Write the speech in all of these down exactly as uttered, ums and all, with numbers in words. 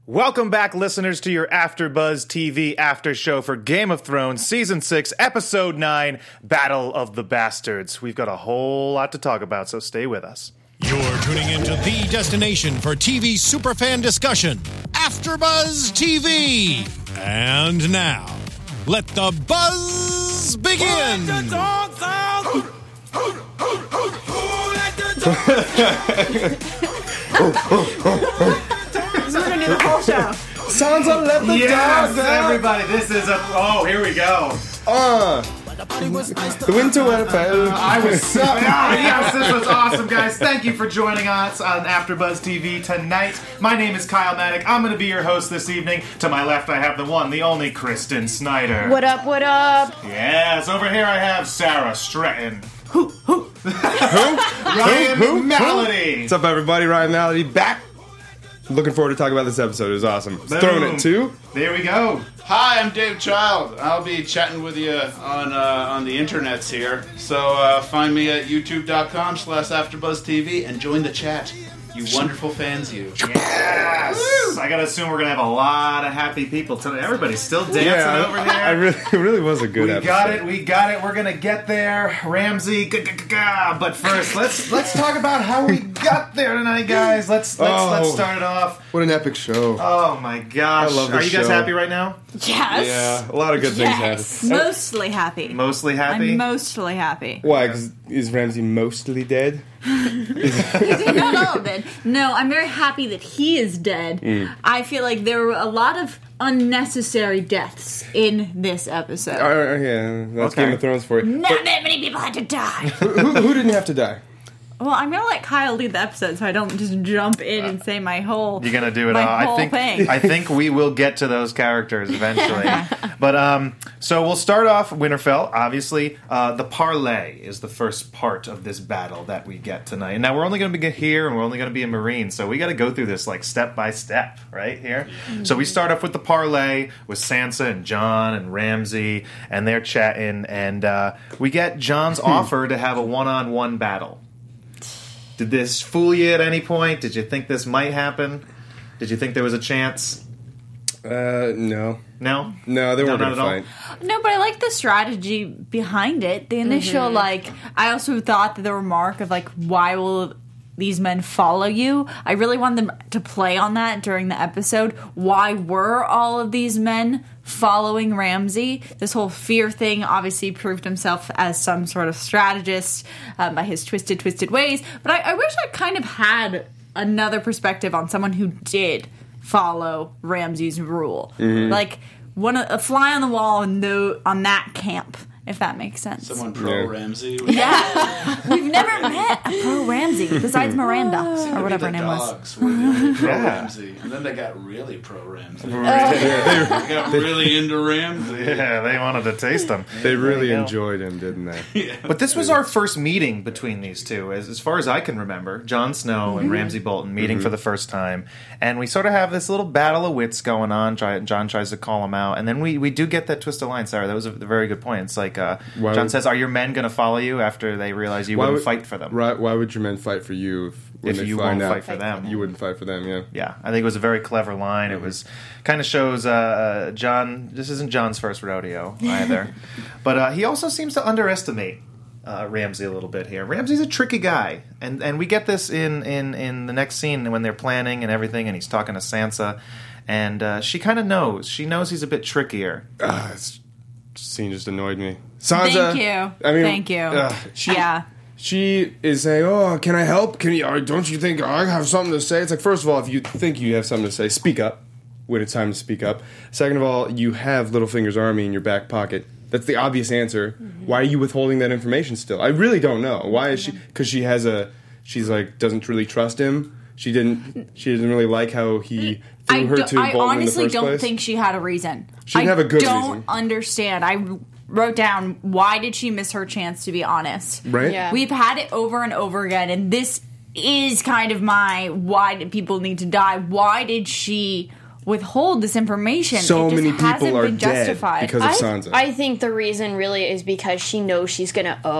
Welcome back, listeners, to your AfterBuzz T V after show for Game of Thrones Season six, Episode nine, Battle of the Bastards. We've got a whole lot to talk about, so stay with us. You're tuning into the destination for T V superfan discussion, AfterBuzz T V. And now, let the buzz begin! Let the dogs out! Let the dogs We're gonna do the whole show. Sounds like let the Yes, dogs out. everybody, this is a... Oh, here we go. Uh, the winter weather fell. I was so... Ah, yes, this was awesome, guys. Thank you for joining us on AfterBuzz T V tonight. My name is Kyle Maddock. I'm going to be your host this evening. To my left, I have the one, the only Kristen Snyder. What up, what up? Yes, over here I have Sarah Stratton. Who? Who? Ryan Who? Who? Malady. What's up, everybody? Ryan Malady back. Looking forward to talking about this episode. It was awesome. Boom. Throwing it too. There we go. Hi, I'm Dave Child. I'll be chatting with you on uh, on the internets here. So uh, find me at youtube.com slash AfterBuzzTV and join the chat. You wonderful fans, you. Yes. I gotta assume we're gonna have a lot of happy people tonight. Everybody's still dancing Yeah, over I, here. I really, it really was a good We episode. got it. We got it. We're gonna get there, Ramsey. G-g-g-g-g. But first, let's let's talk about how we got there tonight, guys. Let's let's Oh. let's start it off. What an epic show. Oh my gosh! I love Are this you guys show. happy right now? Yes. Yeah, a lot of good Yes. things happened. Mostly happy. Mostly happy. I'm mostly happy. Why? Because is Ramsey mostly dead? Not all of it. No, I'm very happy that he is dead. Mm. I feel like there were a lot of unnecessary deaths in this episode. Oh, yeah, that's Okay. Game of Thrones for you. Not that many people had to die. who, who didn't have to die? Well, I'm gonna let Kyle lead the episode so I don't just jump in and say my whole. You're gonna do it my all. I whole think. thing. I think we will get to those characters eventually. But um, so we'll start off Winterfell. Obviously, uh, the parlay is the first part of this battle that we get tonight. And now we're only going to be here, and we're only going to be in Marine, so we got to go through this like step by step, right here. Mm-hmm. So we start off with the parlay with Sansa and Jon and Ramsay, and they're chatting, and uh, we get Jon's offer to have a one-on-one battle. Did this fool you at any point? Did you think this might happen? Did you think there was a chance? Uh, no. No? No, they No, weren't not going to at all? fight. No, but I like the strategy behind it. The initial, Mm-hmm. like, I also thought that the remark of, like, why will these men follow you? I really wanted them to play on that during the episode. Why were all of these men following Ramsay? This whole fear thing obviously proved himself as some sort of strategist um, by his twisted, twisted ways. But I, I wish I kind of had another perspective on someone who did follow Ramsay's rule. Mm-hmm. Like, one a fly on the wall in the, on that camp, if that makes sense. Someone pro Yeah. Ramsey. Yeah. We've never met a pro Ramsay besides Miranda Seemed or to whatever be her the name was. dogs were really pro Yeah. Ramsey, and then they got really pro Ramsey. Yeah, They got really into Ramsey. Yeah, they wanted to taste them. they, they really There you go. enjoyed him, didn't they? But this was our first meeting between these two, as, as far as I can remember. Jon Snow and Ramsay Bolton meeting for the first time. And we sort of have this little battle of wits going on. Try, Jon tries to call him out. And then we, we do get that twist of line, Sarah. That was a very good point. It's like, uh, Why Jon would- says, are your men going to follow you after they realize you Why wouldn't would- fight for them? Right? Why would your men fight for you if, when If they you find won't out fight for them. you wouldn't fight for them? Yeah. Yeah, I think it was a very clever line. It was kind of shows uh, Jon. This isn't Jon's first rodeo either, but uh, he also seems to underestimate uh, Ramsay a little bit here. Ramsay's a tricky guy, and and we get this in in in the next scene when they're planning and everything, and he's talking to Sansa, and uh, she kind of knows. She knows he's a bit trickier. Ah, this scene just annoyed me. Sansa. Thank you. I mean, Thank you. Uh, she, Yeah. She is saying, "Oh, can I help? Can you? Or don't you think I have something to say?" It's like, first of all, if you think you have something to say, speak up when it's time to speak up. Second of all, you have Littlefinger's army in your back pocket. That's the obvious answer. Mm-hmm. Why are you withholding that information still? I really don't know. Why is she? Because she has a. She's like doesn't really trust him. She didn't. She didn't really like how he threw I, her do, to I Bolton honestly in the first don't place. think she had a reason. She didn't I have a good don't reason. understand. I wrote down, why did she miss her chance to be honest? Right? Yeah. We've had it over and over again, and this is kind of my why did people need to die? Why did she withhold this information? So It just many hasn't people are been dead justified. because of I, Sansa. I think the reason really is because she knows she's gonna owe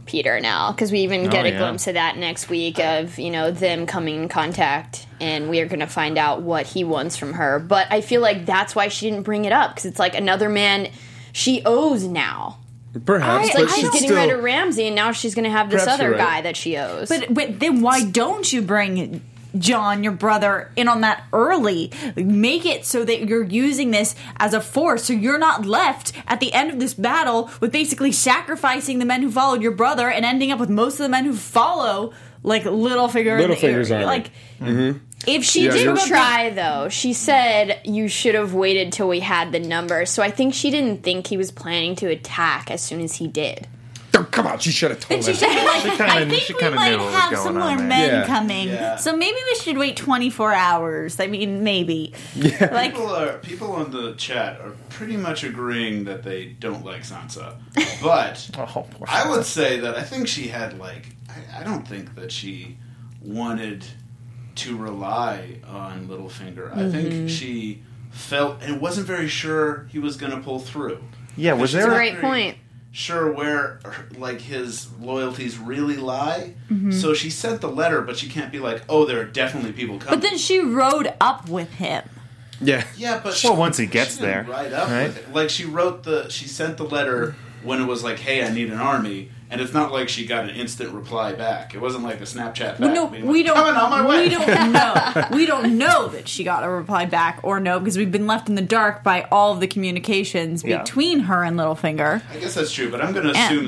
Peter now, because we even get Oh, a yeah. glimpse of that next week of, you know, them coming in contact, and we are going to find out what he wants from her. But I feel like that's why she didn't bring it up, because it's like another man she owes now. Perhaps, It's but like she's she's getting still, rid of Ramsey, and now she's going to have this Perhaps other you're right. guy that she owes. But but then why don't you bring John, your brother, in on that early? Make it so that you're using this as a force, so you're not left at the end of this battle with basically sacrificing the men who followed your brother and ending up with most of the men who follow like Littlefinger. in the Littlefinger's area. army. Like if she Yeah, did you're- try though. She said you should have waited till we had the numbers. So I think she didn't think he was planning to attack as soon as he did. Oh, come on, she should have told She us. said, like, kinda- I think she we kinda might knew what was have going some on more there. men Yeah. coming, Yeah. so maybe we should wait twenty-four hours. I mean, maybe. Yeah. Like, People are people on the chat are pretty much agreeing that they don't like Sansa, but Oh, poor I would say that I think she had like I, I don't think that she wanted to rely on Littlefinger. I think she felt and wasn't very sure he was going to pull through. Yeah, was She's there not Great very point. Sure where like his loyalties really lie. So she sent the letter, but she can't be like, oh, there are definitely people coming. but then she rode up with him. Yeah. Yeah, but Well, once he gets she didn't there, right up right? with it. Like she wrote the, she sent the letter when it was like, "Hey, I need an army," and it's not like she got an instant reply back. It wasn't like a Snapchat back. No, being we like, don't. Coming on my way. We don't know. We don't know that she got a reply back or no, because we've been left in the dark by all of the communications Yeah. between her and Littlefinger. I guess that's true, but I'm going to And-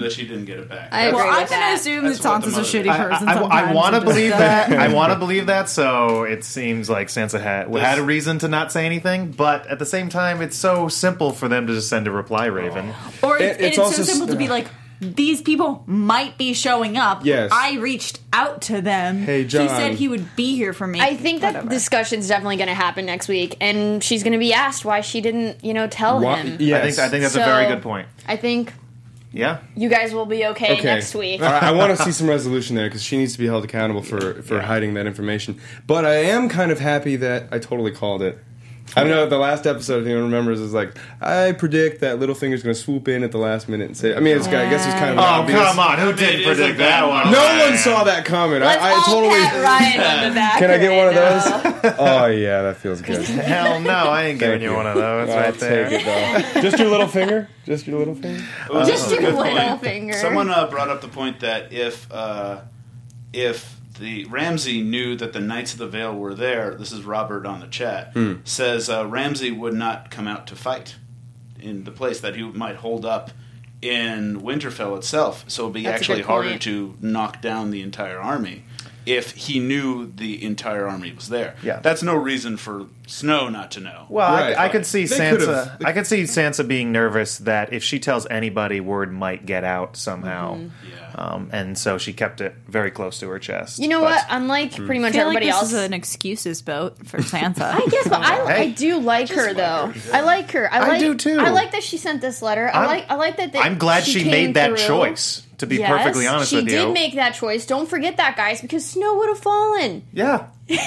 had had a reason to not say anything, but at the same time, it's so simple for them to just send a reply, Raven. Or It- it's, it's it's also so simple to be s- like, these people might be showing up. Yes. I reached out to them. Hey, John. He said he would be here for me. I think that Whatever. discussion's definitely going to happen next week, and she's going to be asked why she didn't, you know, tell Why- him. yes. I think I think that's So- a very good point. I think Yeah. you guys will be okay, Okay. next week. All right, I want to see some resolution there because she needs to be held accountable for, for Yeah. hiding that information. But I am kind of happy that I totally called it. I don't know, the last episode, if anyone remembers, is like, I predict that Littlefinger's going to swoop in at the last minute and say, I mean, it's, I guess it's kind of Oh, obvious. come on. Who mean, didn't it predict isn't that that one? No one saw that coming. Let's I, I all totally. pat Ryan on the back. Can I get one of right those? Oh, yeah, that feels good. Hell no, I ain't giving Thank you you. one of those I'll right there. take it, though. Just your little finger? Just your little finger? Oh, Just that's a your good little point. finger. Someone uh, brought up the point that if uh, if the Ramsay knew that the Knights of the Vale were there, this is Robert on the chat, says uh, Ramsay would not come out to fight in the place, that he might hold up in Winterfell itself. So it would be That's a actually good harder point. to knock down the entire army if he knew the entire army was there. Yeah. That's no reason for Snow not to know. Well, Right. I, I could see They Sansa. could've- I could see Sansa being nervous that if she tells anybody, word might get out somehow. Mm-hmm. Yeah. Um, and so she kept it very close to her chest. You know But- what? Unlike pretty I much feel like everybody this else. is an excuses boat for Sansa. I guess, but I, I Hey. do like her though. I like her. I, I like, do, too. I like that she sent this letter. I I'm- like. I like that. They, I'm glad she, came made that through. choice. To be Yes, perfectly honest she with you, did make that choice. Don't forget that, guys, because Snow would have fallen. yeah,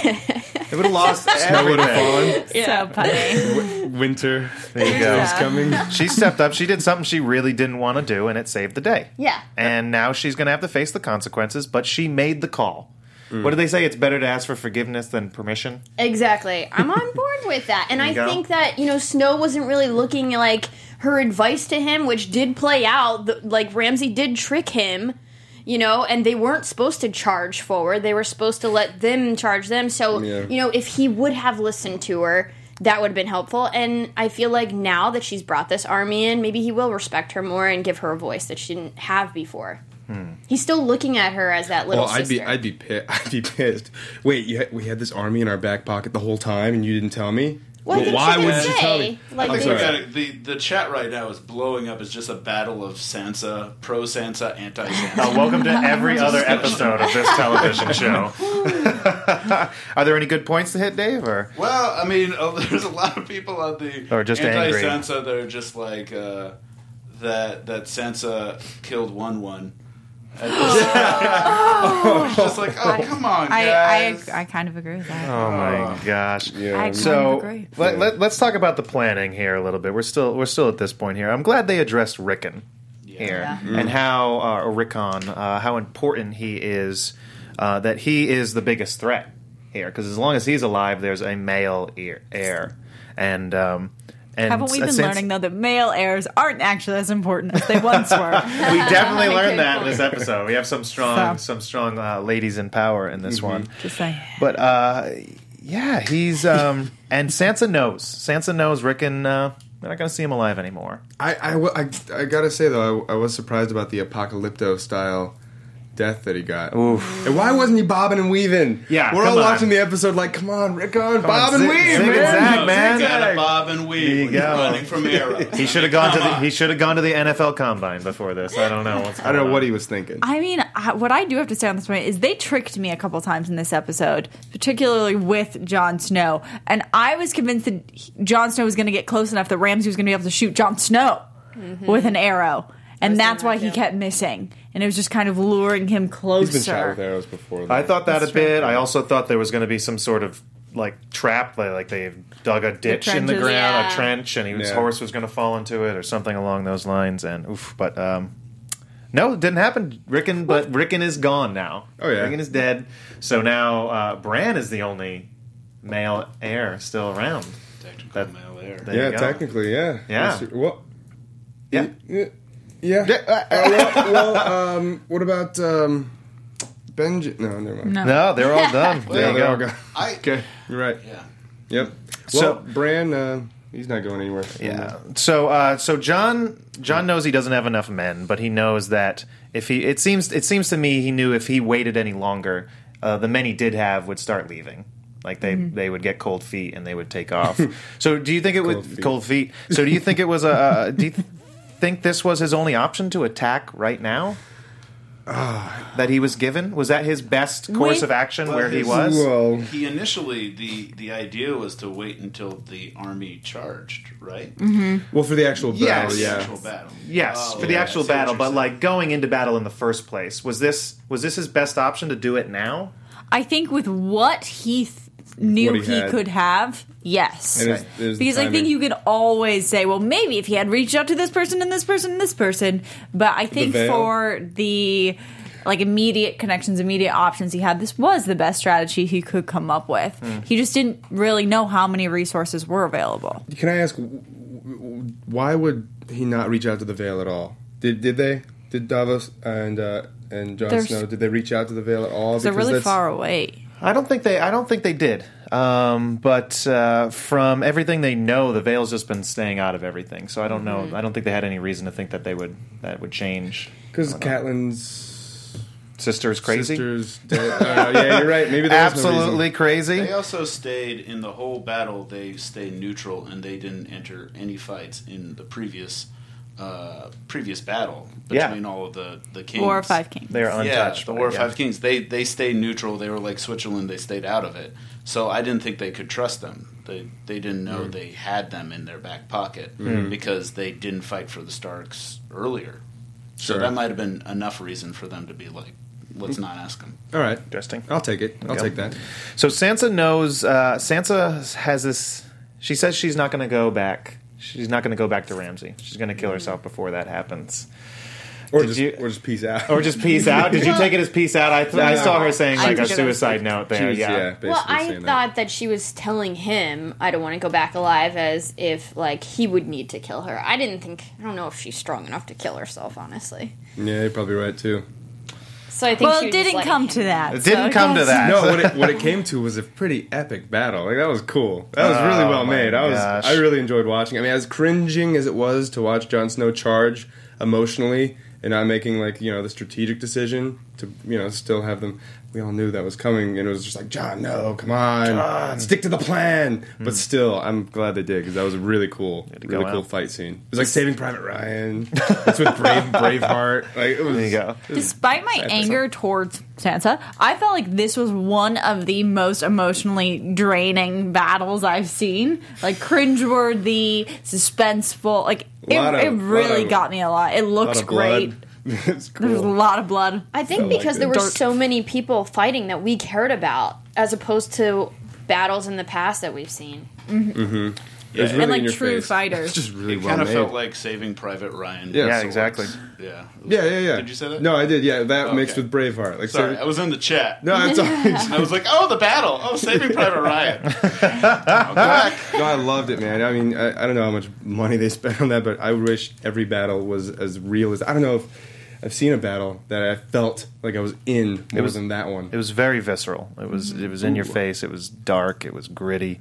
it would have lost Snow would have everything. fallen. So funny. Winter There you go. is coming. She stepped up. She did something she really didn't want to do, and it saved the day. Yeah. And now she's going to have to face the consequences, but she made the call. What do they say? It's better to ask for forgiveness than permission. Exactly. I'm on board with that. And There I you go. think that, you know, Snow wasn't really looking like her advice to him, which did play out. The, like, Ramsay did trick him, you know, and they weren't supposed to charge forward. They were supposed to let them charge them. So, Yeah. you know, if he would have listened to her, that would have been helpful. And I feel like now that she's brought this army in, maybe he will respect her more and give her a voice that she didn't have before. He's still looking at her as that little Well, I'd sister. be, I'd be pissed. I'd be pissed. Wait, you had, we had this army in our back pocket the whole time, and you didn't tell me? Well, I think why she did would you say, tell me? like, I they- think sorry. that the the chat right now is blowing up as just a battle of Sansa, pro Sansa, anti Uh, Sansa. welcome to every other episode of this television show. Are there any good points to hit, Dave? Or Well, I mean, oh, there's a lot of people on the Or just anti angry. Sansa that are just like uh, that that Sansa killed one one. And just, just like, oh, come on, I, guys. I I kind of agree with that. oh my gosh! Yeah. I kind So of agree. let, let, let's talk about the planning here a little bit. We're still we're still at this point here. I'm glad they addressed Rickon. here, Yeah. and how uh, or Rickon, uh, how important he is. Uh, that he is the biggest threat here, because as long as he's alive, there's a male heir, heir. and um, and Haven't we been since- learning, though, that male heirs aren't actually as important as they once were? We definitely learned that in this episode. We have some strong, So. some strong uh, ladies in power in this one. Just saying. But uh, yeah, he's um, and Sansa knows. Sansa knows Rickon. Uh, we're not going to see him alive anymore. I, I, w- I, I gotta say though, I, I was surprised about the Apocalypto style death that he got. Oof. And why wasn't he bobbing and weaving? Yeah, we're come all on. watching the episode like, come on, Rickon, bob on, and zig- weave, zig and man. zag, man. You gotta bob and weave There you when you're go. running from arrows. He should have gone to the. He should have gone to the N F L Combine before this. I don't know. What's I don't know going what on. he was thinking. I mean, I- what I do have to say on this point is they tricked me a couple times in this episode, particularly with Jon Snow. And I was convinced that he- Jon Snow was going to get close enough that Ramsay was going to be able to shoot Jon Snow with an arrow. And that's why he kept missing. And it was just kind of luring him closer. He's been shot with arrows before. though. I thought that That's a bit. true. I also thought there was going to be some sort of like trap, like, like they dug a ditch in the trenches. ground, Yeah. a trench, and his Yeah. horse was going to fall into it or something along those lines. And oof, but um, no, it didn't happen. Rickon, but Rickon is gone now. Oh, yeah. Rickon is dead. So now uh, Bran is the only male heir still around. Technical That- male heir. There yeah, you go. technically, yeah. Yeah. That's- What? Yeah. Yeah. Yeah. Uh, well, well, um, what about um, Benji? No, never mind. No. No, they're all done. Yeah, there you they're all go. gone. I, Okay, you're right. yeah. Yep. So- Well, Bran, uh, he's not going anywhere. Yeah. So uh, so John John knows he doesn't have enough men, but he knows that if he it seems it seems to me he knew if he waited any longer, uh, the men he did have would start leaving. Like they, they would get cold feet and they would take off. So do you think it would Cold feet. cold feet? So do you think it was a? Uh, do you th- think this was his only option to attack right now? that he was given? Was that his best course With- of action Well, where he his- was? Well, He initially the the idea was to wait until the army charged, right? well, for the actual battle, Yes. The yeah. actual battle. Yes, Oh, for the yeah, I actual see what battle, you're but saying. like going into battle in the first place, was this was this his best option to do it now? I think with what he th- knew What he he, had. could have, yes. And it's- there's the Because I think timing. you could always say, well, maybe if he had reached out to this person and this person and this person. But I think veil? for the like immediate connections, immediate options he had, this was the best strategy he could come up with. Hmm. He just didn't really know how many resources were available. Can I ask, w- w- why would he not reach out to the Vale at all? Did did they? Did Davos and uh, and Jon They're- Snow? Did they reach out to the Vale at all? They're Because really that's- far away. I don't think they. I don't think they did. Um, but uh, from everything they know, the Vale's just been staying out of everything. So I don't know. I don't think they had any reason to think that they would that would change. Because Catelyn's Sister's crazy. sister's dead. Uh, yeah, you're right. Maybe there was no Absolutely reason. crazy. They also stayed in the whole battle. They stayed neutral and they didn't enter any fights in the previous uh, previous battle Yeah. between all of the the kings. War of Five Kings. They are Yeah, untouched. the by War it, of yeah. Five Kings. They they stayed neutral. They were like Switzerland. They stayed out of it. So I didn't think they could trust them. They they didn't know they had them in their back pocket because they didn't fight for the Starks earlier. So Sure. that might have been enough reason for them to be like, let's not ask them. All right, Interesting. I'll take it. I'll Okay. take that. So Sansa knows. Uh, Sansa has this. She says she's not going to go back. She's not going to go back to Ramsay. She's going to kill herself before that happens. Or Did just you- or just peace out. Or just peace out. Did you take it as peace out? I, th- I saw her saying I like a took it as suicide note She there. was, yeah. yeah, basically Well, I saying that. thought that. she was telling him, I don't want to go back alive, as if, like, he would need to kill her. I didn't think, I don't know if she's strong enough to kill herself, honestly. Yeah, you're probably right too. So I think Well, she it was just didn't letting come him- to that. It didn't so come to yes. that. No, what it, what it came to was a pretty epic battle. Like that was cool. That was really Oh, well my made. I was gosh. I really enjoyed watching. I mean, as cringing as it was to watch Jon Snow charge emotionally and not making like you know the strategic decision to you know still have them. We all knew that was coming, and it was just like Jon, no, come on, stick to the plan. But still, I'm glad they did because that was a really cool, to go really cool out. fight scene. It was like Saving Private Ryan. It's with Brave Braveheart. Like it was. There you go. Despite my Sad for anger towards Sansa, I felt like this was one of the most emotionally draining battles I've seen. Like cringeworthy, suspenseful. Like it, Lot of- it really lot of- got me a lot. It A looked lot of great. blood. It's There was a cool. lot of blood. I think Felt because like there it. were Dirt. so many people fighting that we cared about, as opposed to battles in the past that we've seen. It was Yeah. really And, like, in your true face. fighters. It's just really It well kind of made. felt like Saving Private Ryan. Yeah. Yeah, So exactly. it's- Yeah. Yeah, yeah, yeah. Did you say that? No, I did. Yeah, that Okay. mixed with Braveheart. Like, Sorry, so- I was in the chat. no, it's always. I was like, oh, the battle. Oh, Saving Private Ryan. I'll go back. No, I loved it, man. I mean, I, I don't know how much money they spent on that, but I wish every battle was as real as. I don't know if I've seen a battle that I felt like I was in more was- than that one. It was very visceral. It was it was in your face. It was dark. It was gritty.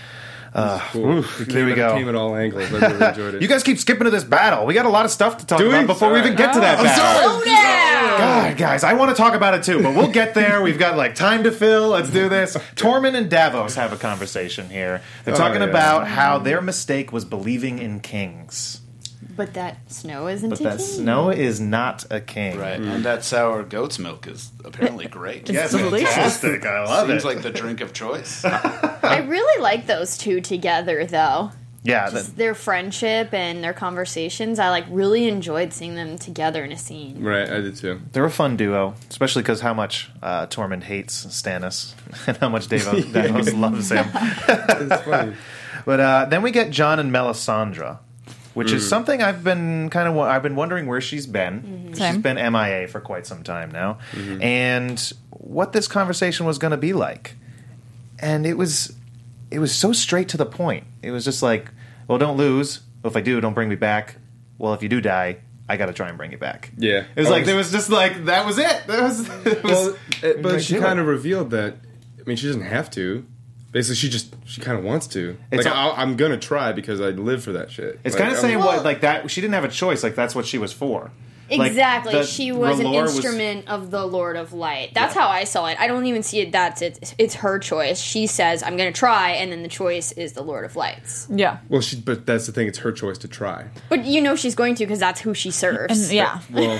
Uh, Cool. oof, It there came we at- go. It came at all angles. I really enjoyed it. You guys keep skipping to this battle. We got a lot of stuff to talk Do we? about before we even get to that I'm battle. sorry. Oh, yeah! God, guys, I want to talk about it too, but we'll get there. We've got like time to fill. Let's do this. Tormund and Davos have a conversation here. They're Oh, talking yeah. about how their mistake was believing in kings, But that Snow isn't but a that king. Snow is not a king. Right, and that sour goat's milk is apparently great. Yes, delicious. fantastic. I love Seems it. like the drink of choice. I really like those two together, though. yeah, Just that, their friendship and their conversations. I like really enjoyed seeing them together in a scene. Right, I did too. they're a fun duo, especially because how much uh, Tormund hates Stannis and how much Davos, Davos loves him. It's funny. But uh, then we get John and Melisandre, which is something I've been kind of I've been wondering where she's been. She's Same. been M I A for quite some time now, and what this conversation was going to be like. And it was it was so straight to the point. It was just like, well, don't lose. Well, if I do, don't bring me back. Well, if you do die, I got to try and bring you back. Yeah. It was I like was- there was just like that was it. That was, it was Well, it, but Like, she do kind it. of revealed that. I mean, she doesn't have to. Basically, she just she kind of wants to. It's like, a- I'll, I'm gonna try because I live for that shit. It's Like, kind of I'm- saying Well- what like that. She didn't have a choice. Like that's what she was for. Like, Exactly. the- she was an R'hllor was- instrument of the Lord of Light. That's Yeah. how I saw it. I don't even see it that's it's, it's her choice. She says, I'm going to try, and then the choice is the Lord of Lights. Yeah. Well, she, but that's the thing. It's her choice to try. But you know she's going to because that's who she serves. And yeah. Well,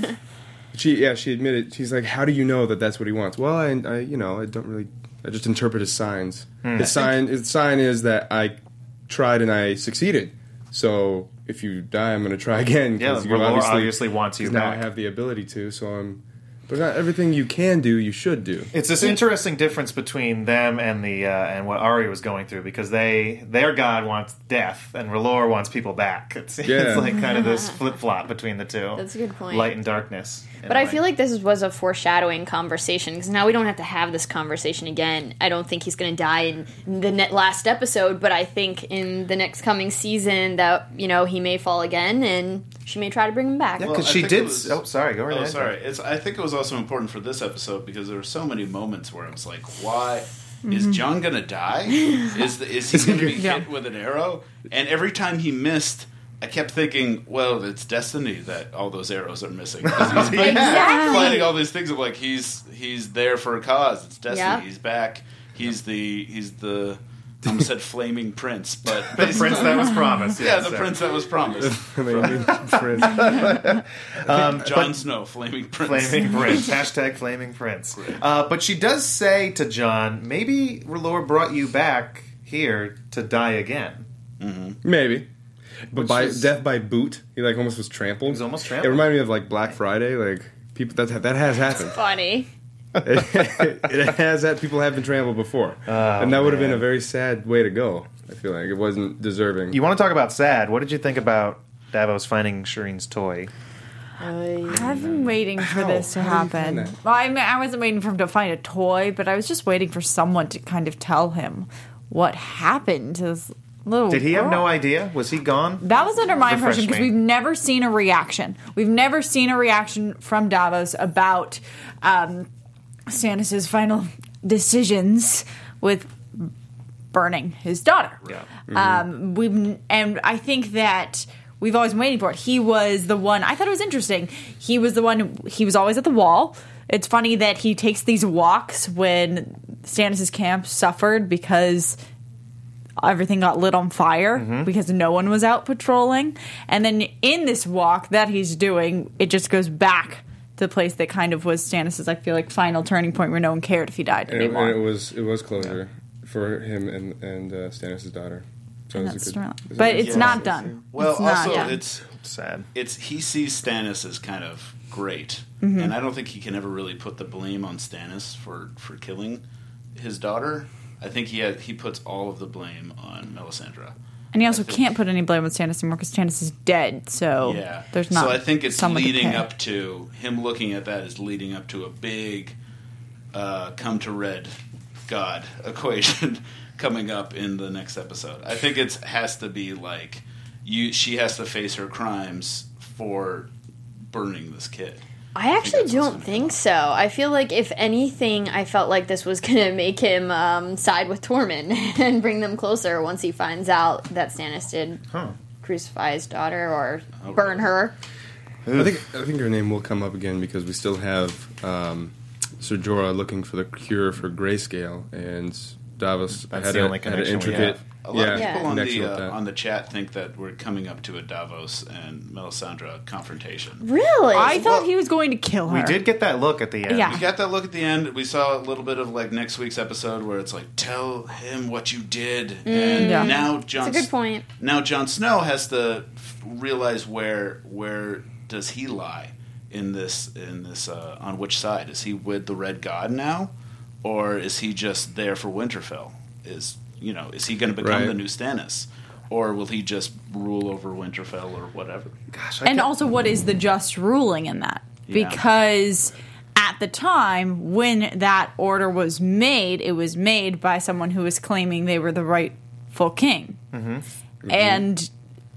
she yeah she admitted. She's like, how do you know that that's what he wants? Well, I, I you know I don't really. I just interpret his signs. His sign his sign is that I tried and I succeeded. So if you die, I'm going to try again. Yeah, 'cause you R'hllor obviously wants you does not back. have the ability to. So I'm. But not everything you can do, you should do. It's this interesting difference between them and the uh, and what Arya was going through because they their god wants death and R'hllor wants people back. It's, Yeah. it's like kind of this flip flop between the two. That's a good point. Light and darkness. But I feel like this was a foreshadowing conversation because now we don't have to have this conversation again. I don't think he's going to die in the net last episode, but I think in the next coming season that you know he may fall again and she may try to bring him back. Yeah, Well, because I she think did. it was- oh, sorry. Go right Oh, ahead. sorry. It's. I think it was also important for this episode because there were so many moments where I was like, "Why is John gonna die? Is the, is he gonna be Yeah. hit with an arrow?" And every time he missed, I kept thinking, "Well, it's destiny that all those arrows are missing." 'Cause he's fighting, Exactly. fighting all these things of like he's he's there for a cause. It's destiny. Yeah. He's back. He's the he's the. I almost said flaming prince, but The prince that was promised. yeah, yes, the uh, prince that was promised. I mean, friends. Jon Snow, flaming prince. Flaming Prince. Hashtag Flaming Prince. Uh, but she does say to John, maybe R'hllor brought you back here to die again. Maybe. But Which by is- death by boot, he like almost was trampled. He was almost trampled. It reminded me of like Black Friday. Like people that that has happened. Funny. it has that people have been trampled before, and that would have been man. a very sad way to go. I feel like it wasn't deserving. You want to talk about sad? What did you think about Davos finding Shireen's toy? I've been waiting for How? this to How did you find happen. that? Well, I mean, I wasn't waiting for him to find a toy, but I was just waiting for someone to kind of tell him what happened to this little Did he have girl. no idea? Was he gone? That was under my Refresh impression because me. we've never seen a reaction. We've never seen a reaction from Davos about um, Stannis' final decisions with burning his daughter. Yeah. Um, we've and I think that we've always been waiting for it. He was the one. I thought it was interesting. He was the one. He was always at the wall. It's funny that he takes these walks when Stannis' camp suffered because everything got lit on fire because no one was out patrolling. And then in this walk that he's doing, it just goes back to the place that kind of was Stannis' I feel like final turning point where no one cared if he died and, it, anymore. and it was it was closure for him and and uh, Stannis' daughter. So And it was that's a good- storyline. it was a But good it's Yeah. not process, done. Well, It's not also done. it's Sad. it's he sees Stannis as kind of great, Mm-hmm. and I don't think he can ever really put the blame on Stannis for, for killing his daughter. I think he had, he puts all of the blame on Melisandre. And he also can't put any blame on Stannis anymore because Stannis is dead. So Yeah. there's not. So I think it's someone to leading pay. up to him looking at that is leading up to a big uh, come to red God equation coming up in the next episode. I think it has to be like you. She has to face her crimes for burning this kid. I actually that's what's don't gonna think come so. I feel like if anything, I felt like this was going to make him um, side with Tormund and bring them closer once he finds out that Stannis did Huh. crucify his daughter or Oh, burn her. I think I think her name will come up again because we still have um, Ser Jorah looking for the cure for grayscale, and Davos That's had, the a, only had an connection we intricate have. A lot of yeah, people on connection the with uh, that. on the chat think that we're coming up to a Davos and Melisandre confrontation. Really? I thought Well, he was going to kill her. We did get that look at the end. Yeah. We got that look at the end. We saw a little bit of like next week's episode where it's like, tell him what you did, and Yeah. now Jon. That's a good point. Now Jon Snow has to f- realize where where does he lie in this in this uh, on which side is he with the Red God now, or is he just there for Winterfell? Is you know is he going to become Right. the new Stannis, or will he just rule over Winterfell or whatever? Gosh, I And can't- also, what is the just ruling in that? Yeah. Because at the time when that order was made, it was made by someone who was claiming they were the rightful king, Mm-hmm. and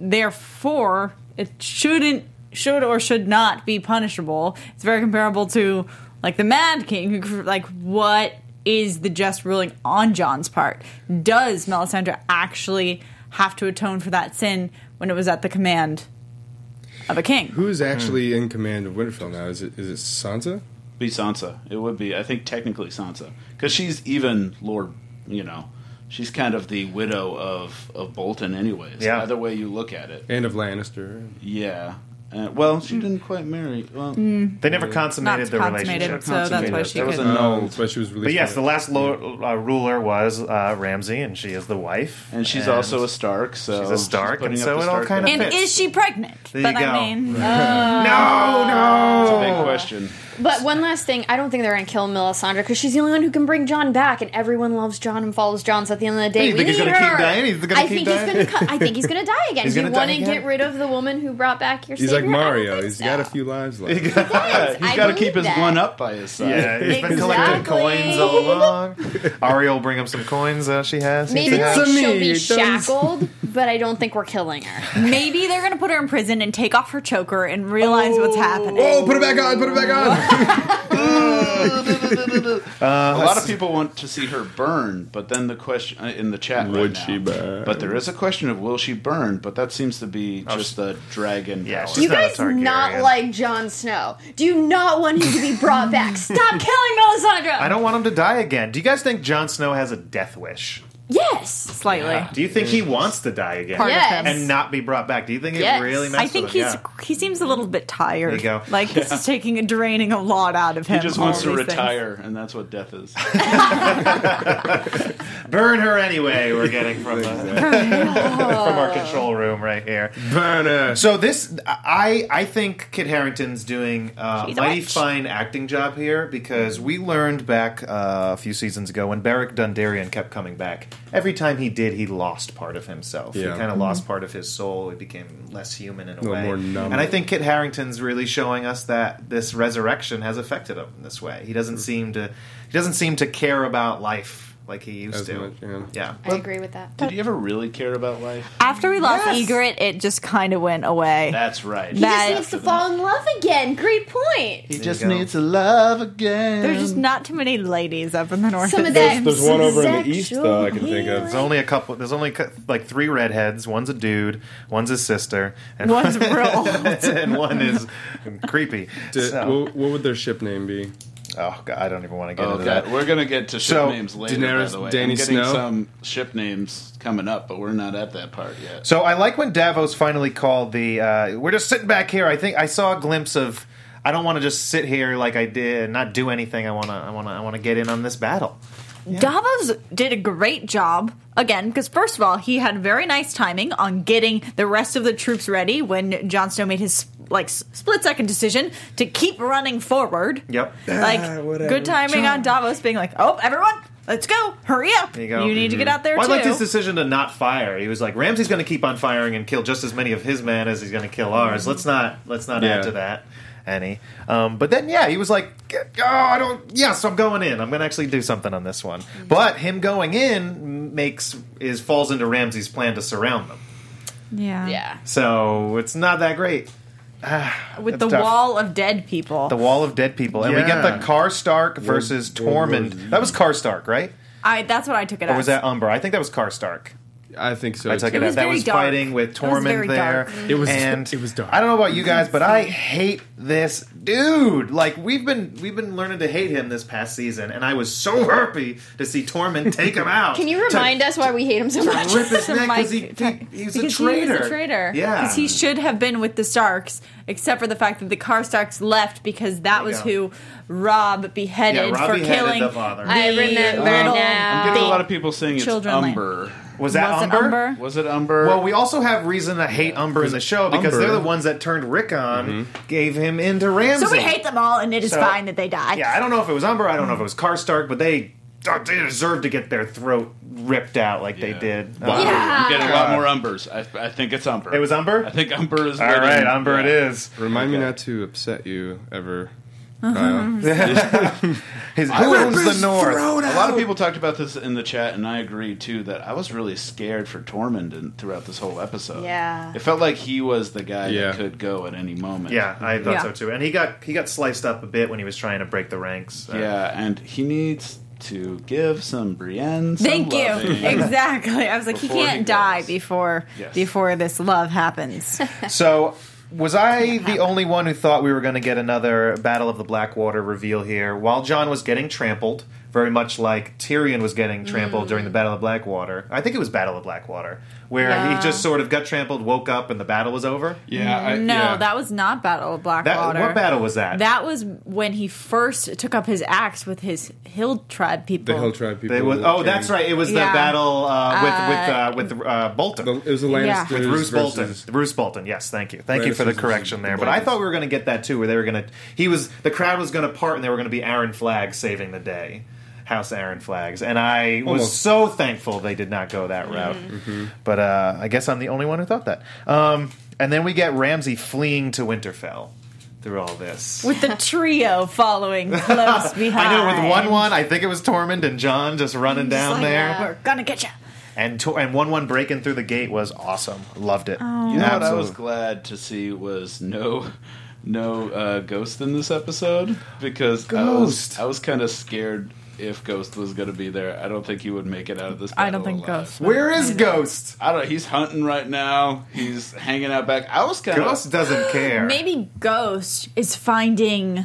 therefore it shouldn't, should or should not be punishable. It's very comparable to like the Mad King. Who, like, what is the just ruling on Jon's part? Does Melisandre actually have to atone for that sin when it was at the command of a king? Who's actually in command of Winterfell now? Is it is it Sansa? Be Sansa. It would be. I think technically Sansa, because she's even Lord. You know, she's kind of the widow of of Bolton, anyways. Yeah. Either way you look at it. And of Lannister. Yeah. Uh, well, she didn't quite marry. Well, they never consummated Not the consummated, relationship. so that's why she There was could. a Oh, no. that's why she was released. But yes, the from it. last lo- uh, ruler was uh, Ramsay, and she is the wife. And she's also a Stark, so She's a Stark, putting and up so the it all Stark kind of benefit. And fits. is she pregnant? There but you go. I mean, no, no. Big question. But one last thing, I don't think they're going to kill Melisandre because she's the only one who can bring Jon back, and everyone loves Jon and follows Jon. So at the end of the day, You we think he's need gonna her. keep dying? He's gonna I keep think dying? he's going to. I think he's going to die again. He's Do you gonna die want to again? get rid of the woman who brought back your He's savior? like I don't Mario. think He's so. got a few lives left. Yeah, Yes, he's I got to keep believe his that. one up by his side. Yeah, he's been Exactly. collecting coins all along. Arya will bring him some coins. Uh, she has. Maybe She has. like to she'll me, be it does. shackled, but I don't think we're killing her. maybe they're going to put her in prison and take off her choker and realize what's happening. Oh, put it back on! Put it back on! a lot of people want to see her burn, but then the question uh, in the chat right Would now. she burn? But there is a question of will she burn? But that seems to be just a dragon. Yeah, power. she's You not a guys Targaryen. not like Jon Snow. Do you not want him to be brought back? Stop killing Melisandre! I don't want him to die again. Do you guys think Jon Snow has a death wish? Yes. Slightly. Do you think he wants to die again Part Yes. of him. and not be brought back? Do you think it Yes. really messes I think with him? he's Yeah. he seems a little bit tired. There you go. Like this is taking and draining a lot out of him. He just all wants to these things. retire, and that's what death is. Burn her anyway. We're getting from the, from our control room right here. Burner. So this, I I think Kit Harington's doing a She's a mighty witch. fine acting job here because we learned back uh, a few seasons ago when Beric Dondarrion kept coming back. Every time he did, he lost part of himself. He Yeah. kind of lost part of his soul. He became less human in a, little way. more numb. And I think Kit Harington's really showing us that this resurrection has affected him in this way. He doesn't seem to he doesn't seem to care about life like he used As to. much, yeah. yeah. I agree with that. Did you ever really care about life? After we lost Yes. Egret, it just kind of went away. That's right. He That- just needs to fall in love again. Great point. He just needs to love again. There's just not too many ladies up in the north. Some it of that- seems. There's one over in the east, Sexual though, I can think of. healing. There's only a couple. There's only cu- like three redheads. One's a dude. One's his sister. And One's real old. and one is creepy. Did- So- what, what would their ship name be? oh God, I don't even want to get Oh, into God. that. We're going to get to ship So, names later, Daenerys, by the way. Dany I'm getting Snow? some ship names coming up, but we're not at that part yet. So I like when Davos finally called the. Uh, we're just sitting back here. I think I saw a glimpse of. I don't want to just sit here like I did and not do anything. I want to. I want to. I want to get in on this battle. Davos did a great job again because first of all, he had very nice timing on getting the rest of the troops ready when Jon Snow made his like split second decision to keep running forward. Yep. Like Ah, whatever. good timing on Davos being like, "Oh, everyone, let's go, hurry up. There you go. need to get out there Well, too. I liked his decision to not fire. He was like, Ramsay's going to keep on firing and kill just as many of his men as he's going to kill ours. Let's not let's not Yeah. add to that any. Um, but then, yeah, he was like, oh, I don't. Yes, I'm going in. I'm going to actually do something on this one. But him going in makes is falls into Ramsay's plan to surround them. yeah, Yeah. So it's not that great. with It's the tough. wall of dead people. The wall of dead people, and we get Yeah. the Karstark versus World- World War Tormund. Z. That was Karstark, right? I that's what I took it Or as. was that Umber? I think that was Karstark. I think so. I took too. it, It as was that very was dark. fighting with It was very Tormund there. dark. It was- and it was dark. I don't know about you guys, but I hate this dude. Like we've been we've been learning to hate him this past season, and I was so happy to see Tormund take him out. Can you remind us why we hate him so much? Rip his So neck Mike- because he, he, he's a because traitor. He was a traitor. Yeah, because he should have been with the Starks, except for the fact that the Karstarks left because that was There you who Robb beheaded Yeah, Robb for beheaded killing the father. I the remember little- now. I'm getting a the lot of people saying it's children Umber. Was that Was it Umber? Umber? Was it Umber? Well, we also have reason to hate Umber in the show because Umber- they're the ones that turned Rick on, gave him into Ramsay. So we hate them all, and it is So- fine that they die. Yeah, I don't know if it was Umber. I don't know if it was Karstark, but they they deserve to get their throat ripped out like they Yeah. did. Wow. Uh, Yeah. I'm getting a lot more Umbers. I, I think it's Umber. It was Umber? I think Umber is All winning. right, Umber it Yeah. is. Remind me Okay. not to upset you ever. Uh-huh. Kyle. His, who owns the North? A lot of people talked about this in the chat, and I agree too. That I was really scared for Tormund in, throughout this whole episode. Yeah. it felt like he was the guy Yeah. that could go at any moment. Yeah, I thought Yeah. so too. And he got he got sliced up a bit when he was trying to break the ranks. Uh, yeah, and he needs to give some Brienne. Some Thank you. loving. Exactly. I was like, he Before can't he die goes. before Yes. before this love happens. So, was I the only one who thought we were going to get another Battle of the Blackwater reveal here? While Jon was getting trampled, very much like Tyrion was getting trampled during the Battle of Blackwater. I think it was Battle of Blackwater, where he Yeah. just sort of got trampled, woke up, and the battle was over. Yeah, I, no, yeah. that was not Battle of That, Blackwater. what battle was that? That was when he first took up his axe with his Hill tribe people. the Hill Tribe people. They was, oh, came- that's right. It was the Yeah. battle uh, with with uh, with uh, Bolton. The, it was the Yeah. Lannisters With Roose Bolton. versus- Roose Bolton, yes, thank you. Thank you for the Lannisters correction versus there. the But I Boltons. thought we were going to get that too, where they were going to. He was. The crowd was going to part and they were going to be Aaron Flags saving the day. House Aaron Flags. And I was Almost. so thankful they did not go that route. But uh, I guess I'm the only one who thought that. Um, and then we get Ramsay fleeing to Winterfell through all this. with the trio following close behind. I know with one one, I think it was Tormund and Jon just running Just down like, there. We're gonna get you. And to- and one one breaking through the gate was awesome. Loved it. Oh. You know what I Absolutely. was glad to see was no no uh, Ghost in this episode because I was, Ghost. I was kind of scared if Ghost was going to be there. I don't think he would make it out of this. I don't battle think alive. Ghost. Where is Ghost? I don't know. He's hunting right now. He's hanging out back. I was kind Ghost of doesn't care. Maybe Ghost is finding.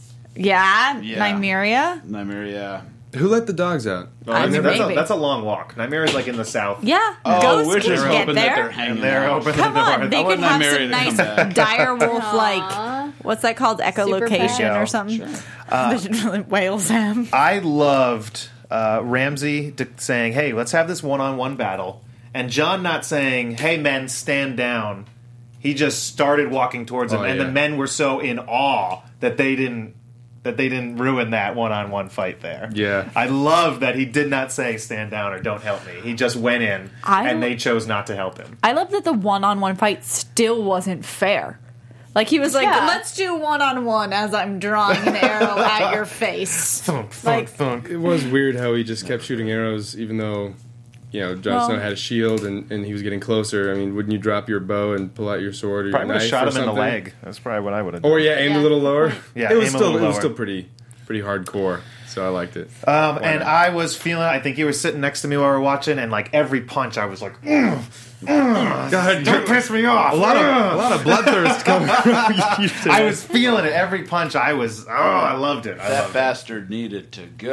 Yeah, Yeah. Nymeria. Nymeria. Who let the dogs out? Oh, I that's, mean, that's, a, maybe. that's a long walk. Nymeria is like in the south. Yeah, Oh, Ghost we're can just get hoping that they're there. hanging And they're out. open Come the door. on, they I could want have Nymeria some to nice come back. dire wolf Aw. like. What's that called? Echolocation bad. or something. Uh, Whale Sam. I loved uh, Ramsay de- saying, "Hey, let's have this one-on-one battle," and Jon not saying, "Hey, men, stand down." He just started walking towards him, Oh, and yeah. the men were so in awe that they didn't that they didn't ruin that one-on-one fight there. Yeah. I love that he did not say "stand down" or "don't help me." He just went in, I and don't- they chose not to help him. I love that the one-on-one fight still wasn't fair. Like he was like, Yeah. "Let's do one-on-one as I'm drawing an arrow at your face." Thunk, thunk, Like- thunk. It was weird how he just kept shooting arrows, even though, you know, Jon Well- Snow had a shield and, and he was getting closer. I mean, wouldn't you drop your bow and pull out your sword or Probably your would knife have shot or him in the something? leg. That's probably what I would have done. Or yeah, aimed Yeah. a little lower. Yeah, it was aim a still little it was lower. still pretty pretty hardcore. So I liked it. Um, and not? I was feeling. I think you were sitting next to me while we were watching, and like every punch, I was like, "Ugh, ugh, God, "Don't piss me off!" a lot of Ugh." a lot of bloodthirst coming from you today. I was feeling it. Every punch, I was. Oh, I loved it. I That loved bastard needed to go.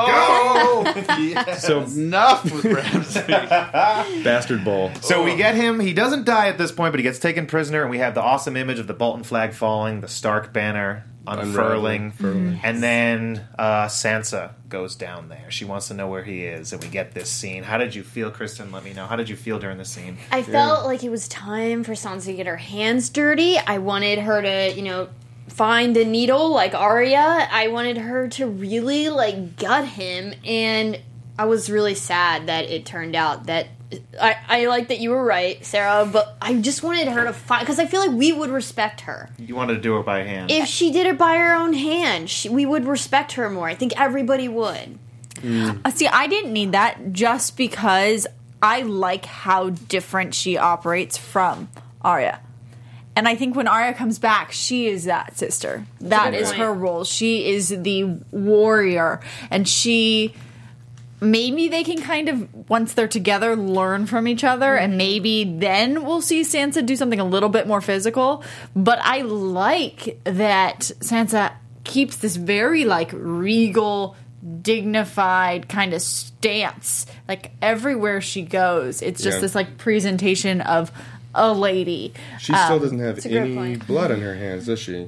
it. To go. Yes. so Enough with Ramsay. bastard bowl. So we get him. He doesn't die at this point, but he gets taken prisoner, and we have the awesome image of the Bolton flag falling, the Stark banner unfurling, Unraveling, furling. and then uh, Sansa goes down there. She wants to know where he is, and we get this scene. How did you feel, Kristen? Let me know. How did you feel during the scene? I felt like it was time for Sansa to get her hands dirty. I wanted her to, you know, find the needle like Arya. I wanted her to really like gut him, and I was really sad that it turned out that I, I like that you were right, Sarah, but I just wanted her to fight because I feel like we would respect her. You wanted to do it by hand. If she did it by her own hand, she, we would respect her more. I think everybody would. Uh, see, I didn't need that just because I like how different she operates from Arya. And I think when Arya comes back, she is that sister. That is her role. She is the warrior. And she... Maybe they can kind of, once they're together, learn from each other, and maybe then we'll see Sansa do something a little bit more physical. But I like that Sansa keeps this very, like, regal, dignified kind of stance. Like, everywhere she goes, it's just Yeah. this, like, presentation of a lady. She still Um, doesn't have a great any point. blood on her hands, does she?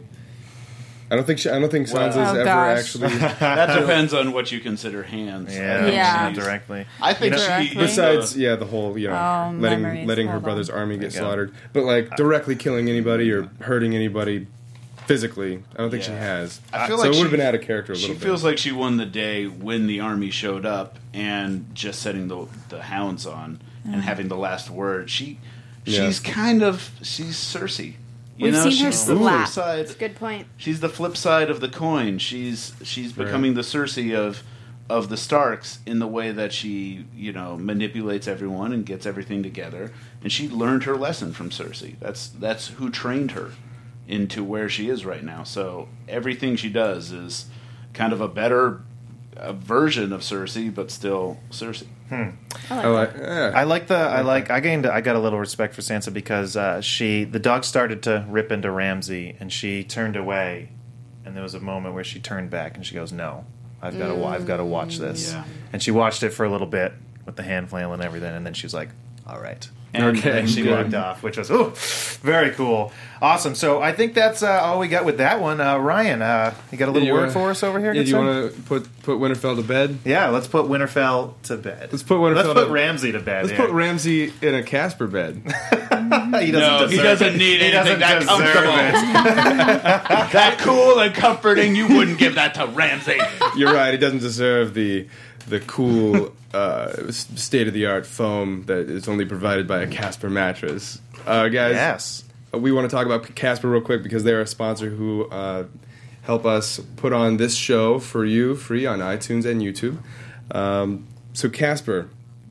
I don't think she, I don't think Sansa's Oh, ever gosh. actually. That depends on what you consider hands. Yeah, I think Yeah. she's- not directly. I think You know, she. Directly. Besides, yeah, the whole you know Oh, letting memories, letting her hold brother's on. army get There you go. slaughtered, but like directly killing anybody or hurting anybody physically, I don't think she Yeah. has. I feel so like it would she- have been out of character a She little bit. feels like she won the day when the army showed up and just setting the the hounds on and having the last word. She Yeah. she's kind of she's Cersei. You We've know, seen her she's the flip slap. side. Good point. She's the flip side of the coin. She's she's becoming the Cersei of of the Starks in the way that she, you know, manipulates everyone and gets everything together. And she learned her lesson from Cersei. That's that's who trained her into where she is right now. So everything she does is kind of a better uh version of Cersei, but still Cersei. I like, yeah. I like the I like I gained I got a little respect for Sansa because uh, she the dog started to rip into Ramsay and she turned away, and there was a moment where she turned back and she goes, "No, I've got to I've got to watch this." Yeah. And she watched it for a little bit with the hand flail and everything, and then she was like, "All right." And, Okay. And she Good. walked off, which was ooh, very cool, awesome. So I think that's uh, all we got with that one. Uh, Ryan, uh, you got a little You word wanna- for us over here? Yeah, good do you sir? want to put put Winterfell to bed? Yeah, let's put Winterfell to bed. Let's put Winterfell Let's to- put Ramsay to bed. Let's yeah. put Ramsay in a Casper bed. he doesn't No, he deserve doesn't it. need He anything doesn't that deserve comfortable. it. That cool and comforting, you wouldn't give that to Ramsay. You're right. He doesn't deserve the the cool uh, state of the art foam that is only provided by a Casper mattress. Uh, guys, Yes. we want to talk about Casper real quick because they're a sponsor who uh, help us put on this show for you free on iTunes and YouTube. Um, so Casper,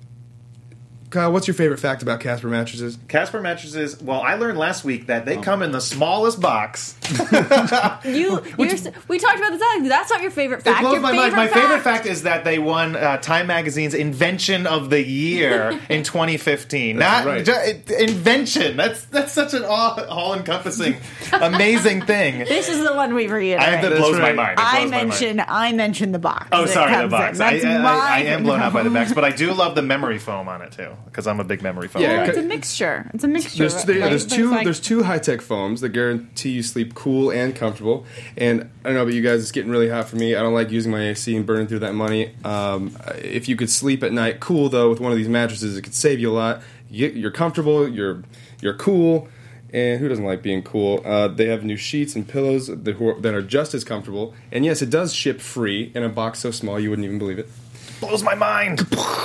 Kyle, what's your favorite fact about Casper mattresses? Casper mattresses. Well, I learned last week that they come in the smallest box. You, you're, s- we talked about this. That's not your favorite It fact. blows Your my mind. My favorite favorite fact is that they won uh, Time Magazine's Invention of the Year in twenty fifteen. That's Not right. ju- invention. That's that's such an all all encompassing, amazing thing. This is the one we reiterate. I, that That's blows right. my mind. It I blows my mind. mentioned I mentioned the box. Oh, that sorry, the comes box. in. I, That's I, my I am blown out by the thing. box, but I do love the memory foam on it too because I'm a big memory foam Yeah, guy. It's a mixture. It's a mixture. There's, there, right? there's two like- there's two high tech foams that guarantee you sleep cool and comfortable. And I don't know about you guys, it's getting really hot for me. I don't like using my A C and burning through that money. Um, if you could sleep at night cool though with one of these mattresses, it could save you a lot. You, you're comfortable. You're you're cool. And who doesn't like being cool? Uh, they have new sheets and pillows that, who are, that are just as comfortable. And yes, it does ship free in a box so small you wouldn't even believe it. Blows my mind.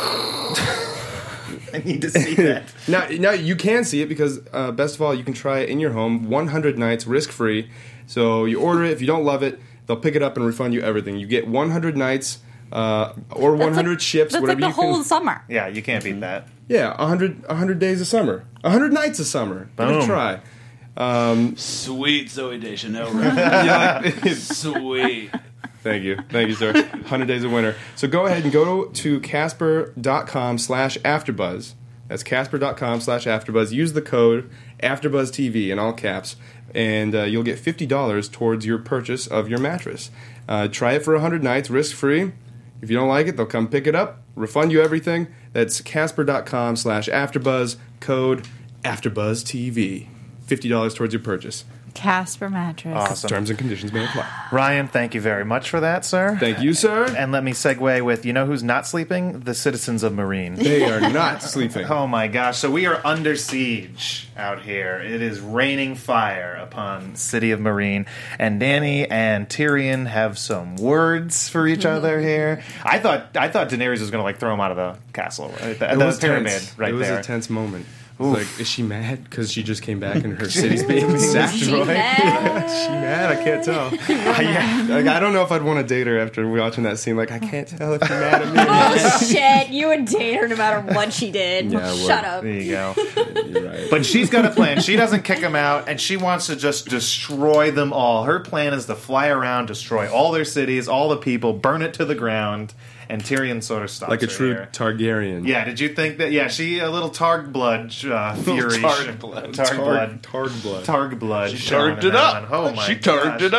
I need to see that. Now, now you can see it because, uh, best of all, you can try it in your home, one hundred nights, risk-free. So you order it. If you don't love it, they'll pick it up and refund you everything. You get one hundred nights uh, or That's one hundred like, ships, That's whatever like the you whole can. summer. Yeah, you can't beat that. Yeah, one hundred, one hundred days of summer. one hundred nights of summer. Give it a Boom. try. Sweet Zoe Deschanel. Yeah, like- Sweet. Thank you. Thank you, sir. one hundred days of winter. So go ahead and go to casper.com slash afterbuzz. That's casper.com slash afterbuzz. Use the code AfterBuzzTV in all caps, and uh, you'll get fifty dollars towards your purchase of your mattress. Uh, try it for one hundred nights, risk-free. If you don't like it, they'll come pick it up, refund you everything. That's casper.com slash afterbuzz, code AfterBuzzTV. fifty dollars towards your purchase. Casper mattress. Awesome. Terms and conditions may apply. Ryan, thank you very much for that, sir. Thank you, sir. And let me segue with, you know who's not sleeping? The citizens of Marine. They are not sleeping. Oh my gosh. So we are under siege out here. It is raining fire upon City of Marine. And Dany and Tyrion have some words for each other here. I thought I thought Daenerys was going to like throw him out of the castle. Right? The, It the was pyramid tense. right It was there. a tense moment. Like, is she mad because she just came back and her city's being sacked? She Is mad? she mad? I can't tell. yeah. Like, I don't know if I'd want to date her after watching that scene. Like, I can't tell if you're mad at me. Oh shit! You would date her no matter what she did. Yeah, I would. Shut up. There you go. You're right. But she's got a plan. She doesn't kick them out, and she wants to just destroy them all. Her plan is to fly around, destroy all their cities, all the people, burn it to the ground, and Tyrion sort of stops like a her true here. Targaryen. Yeah, did you think that? Yeah, she a little Targ blood uh, fury. Targ blood. Targ Targ blood. Targ blood. Targ blood. She showing targed in it that up. one. Oh my she targed it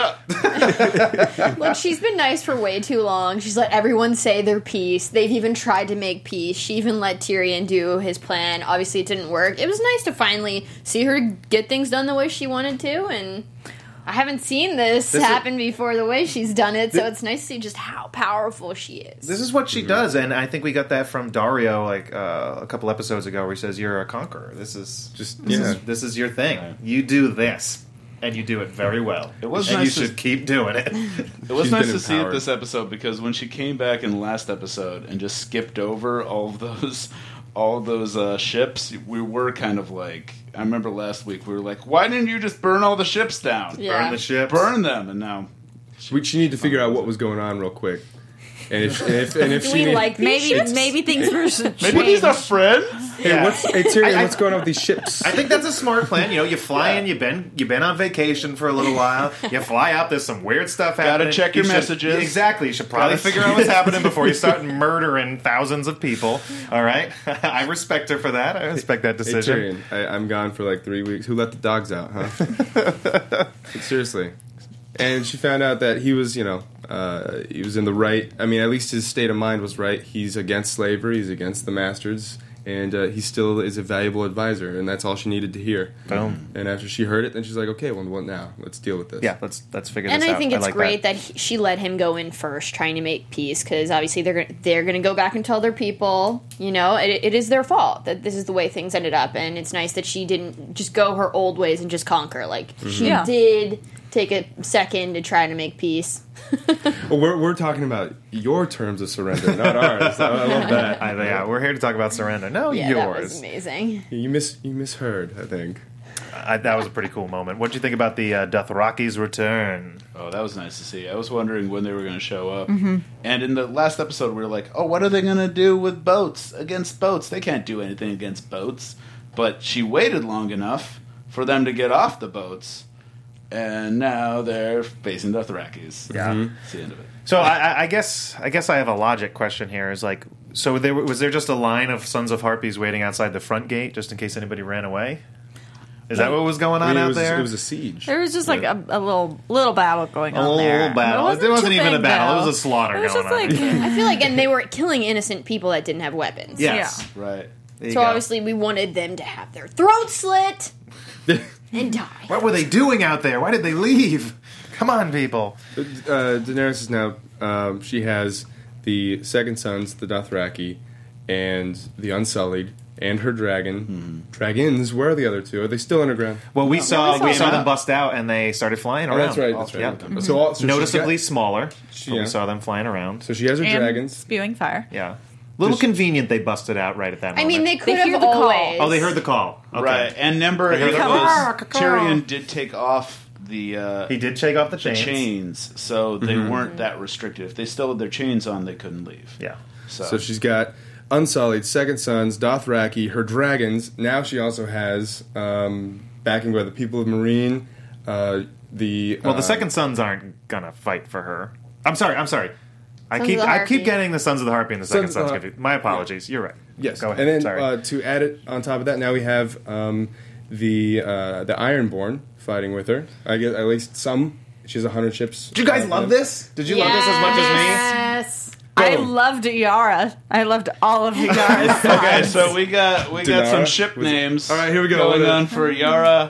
up. Look, she's been nice for way too long. She's let everyone say their piece. They've even tried to make peace. She even let Tyrion do his plan. Obviously, it didn't work. It was nice to finally see her get things done the way she wanted to, and I haven't seen this, This is- happen before the way she's done it, so it's nice to see just how powerful she is. This is what she does, and I think we got that from Dario like uh, a couple episodes ago, where he says, "You're a conqueror. This is Just, this, yeah. is, this is your thing. You do this, and you do it very well. It was and nice you to- should keep doing it." It was She's nice been to see it empowered. this episode because when she came back in the last episode and just skipped over all of those, all of those uh, ships, we were kind of like. I remember last week we were like, "Why didn't you just burn all the ships down? Yeah. Burn the ships. Burn them!" And now We she need to figure out what was going on real quick. And if, and if, and if Do she we need- like these Maybe ships? maybe things were maybe changed. these are friends. Hey, Yeah. what's, hey Tyrion, I- I- what's going on with these ships? I think that's a smart plan. You know, you fly in, you've been you've been on vacation for a little while. You fly out. There's some weird stuff happening. check You your should- messages. Exactly. You should probably Gotta- figure out what's happening before you start murdering thousands of people. All right, I respect her for that. I respect that Hey, decision. Tyrion, I, I'm gone for like three weeks. Who let the dogs out, huh? Seriously. And she found out that he was, you know, uh, he was in the right. I mean, at least his state of mind was right. He's against slavery. He's against the masters. And uh, he still is a valuable advisor. And that's all she needed to hear. Boom. And after she heard it, then she's like, okay, well, what now? Let's deal with this. Yeah, let's let's figure And this I out. think it's like great that. that, he, she let him go in first, trying to make peace, because obviously they're gonna, they're going to go back and tell their people, you know, it, it is their fault that this is the way things ended up, and it's nice that she didn't just go her old ways and just conquer. Like she Yeah. did take a second to try to make peace. Well, we're, we're talking about your terms of surrender, not ours. I love that. I, yeah, we're here to talk about surrender. No, Yeah, that was yours. amazing. You mis you misheard, I think. I, that was a pretty cool moment. What do you think about the uh, Dothraki's return? Oh, that was nice to see. I was wondering when they were going to show up. Mm-hmm. And in the last episode, we were like, oh, what are they going to do with boats? Against boats. They can't do anything against boats. But she waited long enough for them to get off the boats. And now they're facing the Dothrakis. Yeah. That's the end of it. So I, I- I guess I guess I have a logic question here. Is like, so there was there just a line of Sons of Harpies waiting outside the front gate just in case anybody ran away? Is that what was going I on mean, it out was, there? It was a siege. There was just like a, a little little battle going A on little there. battle. It It wasn't too even a big, battle. It though. was a slaughter It was going just on. like I feel like, and they were killing innocent people that didn't have weapons. Yes. Right. There you So go. obviously we wanted them to have their throats slit and die. What were they doing out there? Why did they leave? Come on, people. Uh, Daenerys is now. Um, she has the second sons, the Dothraki, and the Unsullied, and her dragon. Dragons. Where are the other two? Are they still underground? Well, we saw we we saw saw them. them bust out and they started flying Oh, around. that's right. That's right. Yeah. So, all, so she's Noticeably got- smaller. But Yeah. we saw them flying around. so she has her and dragons. spewing fire. Yeah. Little Does- convenient they busted out right at that I moment. mean, they could They have hear the call. always. Oh, they heard the call. Okay. Right. And remember, They heard it the was, call. Tyrion did take off the... Uh, He did take off the the chains. chains, so they weren't that restricted. If they still had their chains on, they couldn't leave. Yeah. So, So she's got Unsullied, second sons, Dothraki, her dragons. Now she also has um, backing by the people of Marine. Uh, the Well, the uh, second sons aren't gonna fight for her. I'm sorry. I'm sorry. I Sons keep of the I Harpy. keep getting the Sons of the Harpy and the second Sons sons of the confused. My apologies. You're right. Yes, Go ahead. and then sorry. uh, to add it on top of that, now we have um, the uh, the Ironborn fighting with her. I guess at least some. She has a hundred ships. Did you guys uh, love this? Did you love this as much as me? Yes. I Go. loved Yara. I loved all of Yara's okay, so we got we got Dinara? some ship Was it- names. All right, here we go. Going What- on for Yara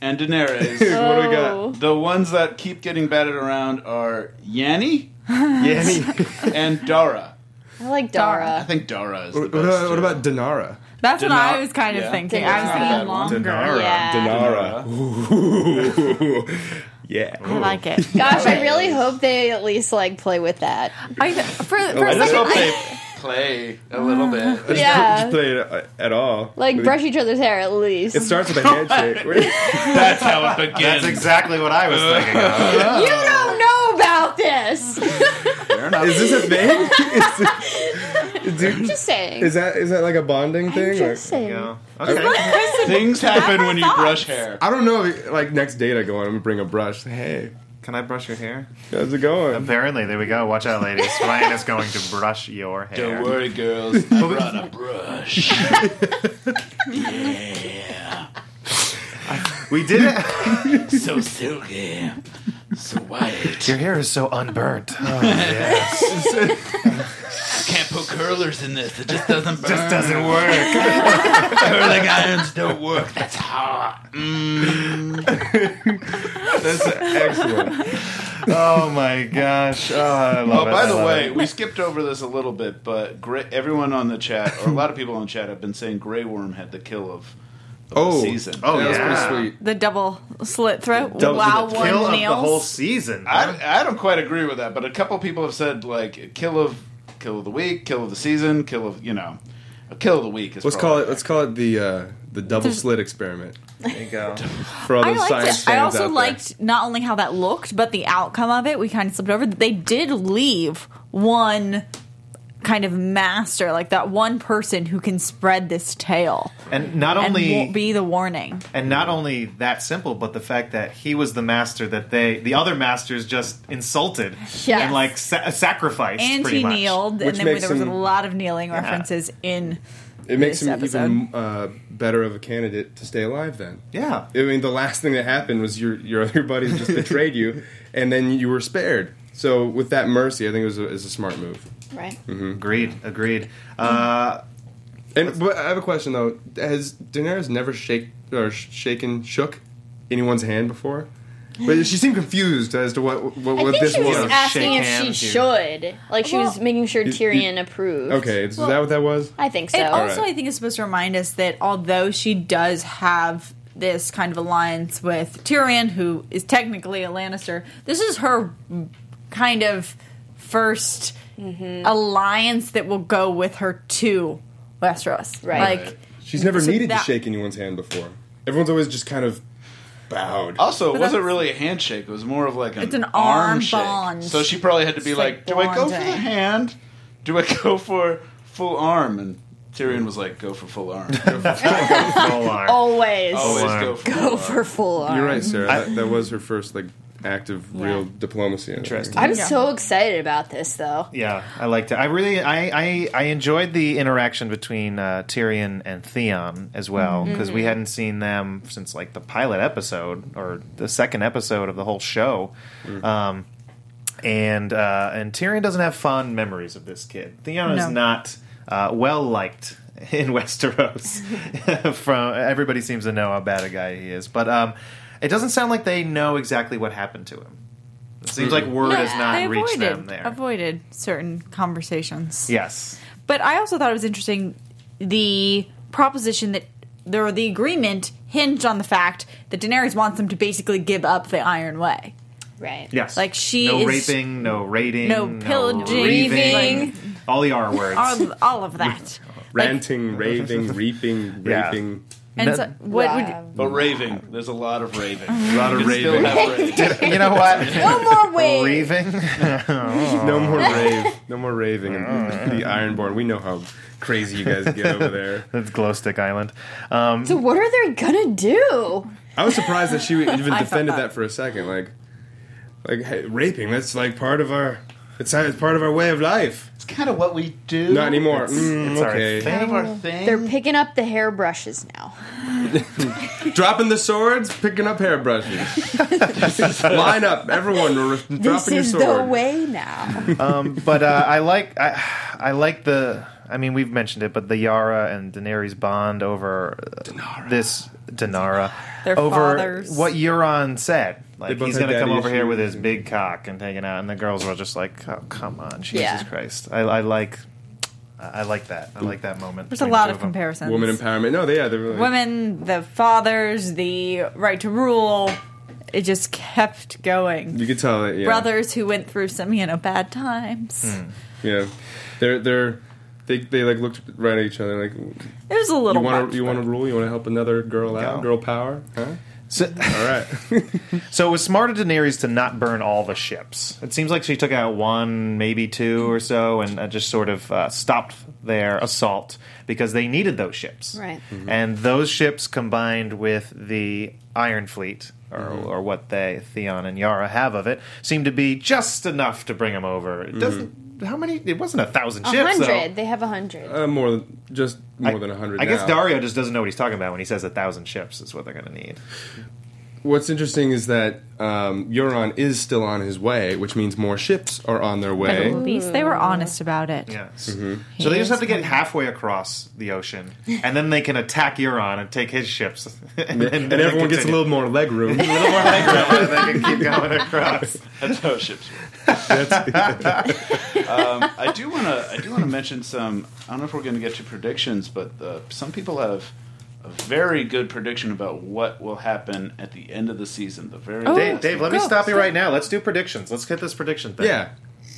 and Daenerys. What do we got? Oh. The ones that keep getting batted around are Yanni Yanni. and Dara. I like I Dara. think Dara is the What, best. about, what too. about Danara? That's what Dinar- I was kind of yeah. thinking. I was Dinar- thinking Dinar- longer. Danara. Yeah. Ooh. Yeah. I like it. Gosh, I really hope they at least like play with that. I, for for I a I just second, hope I- they play a little bit. Just, Yeah. just play it at all. Like brush each other's hair at least. It starts with a handshake. That's how it begins. That's exactly what I was thinking of. You don't know about this. Fair enough. Is this a thing? Is, dude, Just saying. is that is that like a bonding thing? Or- Just saying. Yeah. Okay. Things happen when you thoughts. brush hair. I don't know. if, Like next date, I go on. I'm gonna bring a brush. Hey, Can I brush your hair? how's it going? Apparently, there we go. Watch out, ladies. Ryan is going to brush your hair. Don't worry, girls. I brought a brush. Yeah. We did it. So silky. So white. Your hair is so unburnt. Oh, yes. Can't put curlers in this. It just doesn't burn. Just doesn't work. Curling irons don't work. That's hot. Mm. That's excellent. Oh my gosh. Oh, I love Oh, it. by I the love way, it. we skipped over this a little bit, but Grey, everyone on the chat, or a lot of people on the chat, have been saying Grey Worm had the kill of, of Oh. the season. Oh, That was yeah. pretty sweet. the double slit throat. Double wow, slit one Kill of the nails. whole season. I, I don't quite agree with that, but a couple people have said like kill of kill of the week, kill of the season, kill of you know, a kill of the week is. Let's probably call it. Let's call it the uh, the double slit experiment There you go. for all I those liked science it. fans I also out there. liked not only how that looked, but the outcome of it. We kind of slipped over that they did leave one kind of master, like that one person who can spread this tale And not and only won't be the warning. and not only that simple, but the fact that he was the master that they, the other masters, just insulted Yes. and like sa- sacrificed. And pretty he much. kneeled, Which and then makes there was him- a lot of kneeling references in. It makes this him episode. even uh, better of a candidate to stay alive. Then, Yeah. I mean, the last thing that happened was your your other buddies just betrayed you, and then you were spared. So, with that mercy, I think it was a, is a smart move. Right. Agreed. Agreed. Uh, And but I have a question though: has Daenerys never shake or sh- shaken, shook anyone's hand before? But she seemed confused as to what what, I what think this she was was. asking Shake if she hands, you- should. Like she was Well- making sure You- Tyrion approved. Okay, is that what that was? I think so. It also, right. I think, is supposed to remind us that although she does have this kind of alliance with Tyrion, who is technically a Lannister, this is her kind of first alliance that will go with her to Westeros. Right. Like, She's never So needed that- to shake anyone's hand before. Everyone's always just kind of bowed. Also, it But wasn't that's- really a handshake. It was more of like an, It's an arm shake. bond. So she probably had to be It's like, like "Do I go for the bonding. hand? Do I go for full arm?" And Tyrion was like, "Go for full arm. full arm. Always Always arm. go for full go arm." for full arm. You're right, Sarah. that, that was her first like act of real Yeah. diplomacy. I think. Interesting. I'm Yeah. so excited about this, though. Yeah, I liked it. I really, I, I, I enjoyed the interaction between uh, Tyrion and Theon as well, because we hadn't seen them since like the pilot episode or the second episode of the whole show. Um, and uh, and Tyrion doesn't have fond memories of this kid. Theon is No. not uh, well liked in Westeros. From everybody seems to know how bad a guy he is, but um, it doesn't sound like they know exactly what happened to him. It seems like word no, has not they reached avoided, them there. avoided certain conversations. Yes. But I also thought it was interesting the proposition that there, the agreement hinged on the fact that Daenerys wants them to basically give up the Iron Way. Right. Yes. Like, she no is- raping, no raiding, no pillaging, reaving, like- all the R words. All, all of that. Ranting, raving, reaping, Yeah. raping. And No- so, what would Wow. But raving, there's a lot of raving. A lot of You can still raving. have raving. you know what? No more wave. Reaving. No more rave. No more raving. And the Ironborn. We know how crazy you guys get over there. That's Glowstick Island. Um, So what are they gonna do? I was surprised that she even I thought defended that. that for a second. Like, like hey, raping. That's like part of our. It's, it's part of our way of life. It's kind of what we do. Not anymore. It's- Mm, it's our okay. thing. Kind of our thing. They're picking up the hairbrushes now. Dropping the swords, picking up hairbrushes. Line up, everyone. We're dropping This your is sword. the way now. um, but uh, I like I, I like the. I mean, we've mentioned it, but the Yara and Daenerys bond over uh, this Danara Their over fathers. what Euron said. Like, both he's had going to come daddy over here with his issues. big cock and take it out. And the girls were just like, oh, come on, Jesus Yeah. Christ. I, I like I like that. I like that moment. There's a between lot the of two them. comparisons. Woman empowerment. No, they, yeah, they're really. Women, the fathers, the right to rule. It just kept going. You could tell that, yeah. Brothers who went through some, you know, bad times. Hmm. Yeah. They're, they're, they, they like looked right at each other like, It was a little you want much, to you want to but- rule? You want to help another girl out? Go. Girl power? Huh? So, All right. so it was smart of Daenerys to not burn all the ships. It seems like she took out one, maybe two or so, and uh, just sort of uh, stopped their assault because they needed those ships. Right. And those ships combined with the Iron Fleet, or, Mm-hmm. or what they, Theon and Yara, have of it, seem to be just enough to bring them over. It doesn't. How many? It wasn't a thousand A ships, though. hundred. They have a hundred. uh, more than, just more I- than a hundred. I guess now. Dario just doesn't know what he's talking about when he says a thousand ships is what they're going to need. What's interesting is that um, Euron is still on his way, which means more ships are on their At way. least they were honest about it. Yes. Mm-hmm. So they just have to get halfway across the ocean, and then they can attack Euron and take his ships. and, then- And then they everyone gets a continue. little more leg room. a little more leg room, and they can keep going across. That's how ships work. um, I do want to. I do want to mention some. I don't know if we're going to get to predictions, but uh, some people have a very good prediction about what will happen at the end of the season. The very Oh. Dave, last Dave, let one. me stop you right now. Let's do predictions. Let's get this prediction thing. Yeah.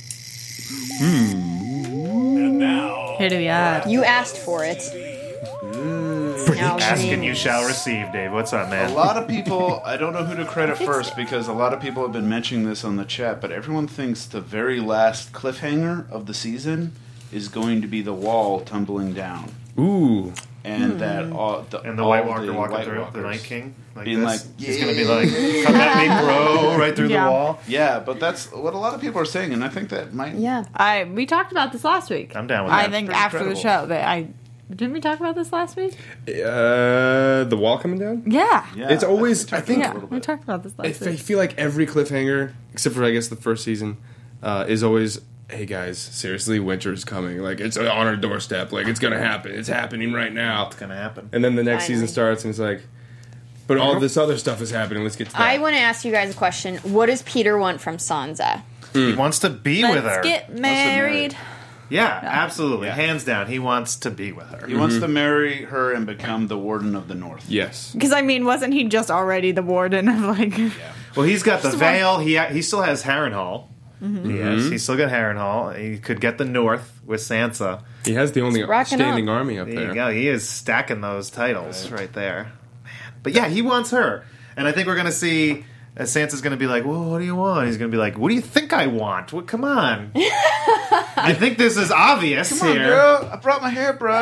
Who do we add? You asked for it. Now, Ask and you James. shall receive, Dave. What's up, man? A lot of people, I don't know who to credit first because a lot of people have been mentioning this on the chat, but everyone thinks the very last cliffhanger of the season is going to be the wall tumbling down. Ooh. And that all the, And the all White Walker the walking White through, Walkers the Night King, like being this. like, He's going to be like, come at me, bro, right through Yeah. the wall. Yeah, but that's what a lot of people are saying, and I think that might. Yeah. I we talked about this last week. I'm down with I that. think Pretty after the incredible. show that I didn't we talk about this last week? Uh, the wall coming down? Yeah. Yeah, It's always- we talked I think- about it Yeah, a little we bit. talked about this I, last f- I week. feel like every cliffhanger, except for I guess the first season, uh, is always, hey guys, seriously, winter's coming. Like it's on our doorstep. Like it's gonna happen. It's happening right now. It's going to happen. And then the next Finally. season starts, and it's like, but all this other stuff is happening. Let's get to that. I want to ask you guys a question. What does Peter want from Sansa? He wants to be with her. Let's get married. married. yeah, absolutely. Yeah. Hands down. He wants to be with her. He wants to marry her and become the Warden of the North. yes. Because I mean, wasn't he just already the warden of like? Well, he's got the Just veil. He he still has Harrenhal. Mm-hmm. Yes, he's still got Harrenhal. He could get the North with Sansa. He has the only rocking standing up. army up There there. you go. He is stacking those titles right, there. Man. But yeah, he wants her. And I think we're going to see uh, Sansa's going to be like, well, what do you want? He's going to be like, what do you think I want? Well, come on. I think this is obvious Come on, here. girl. I brought my hairbrush.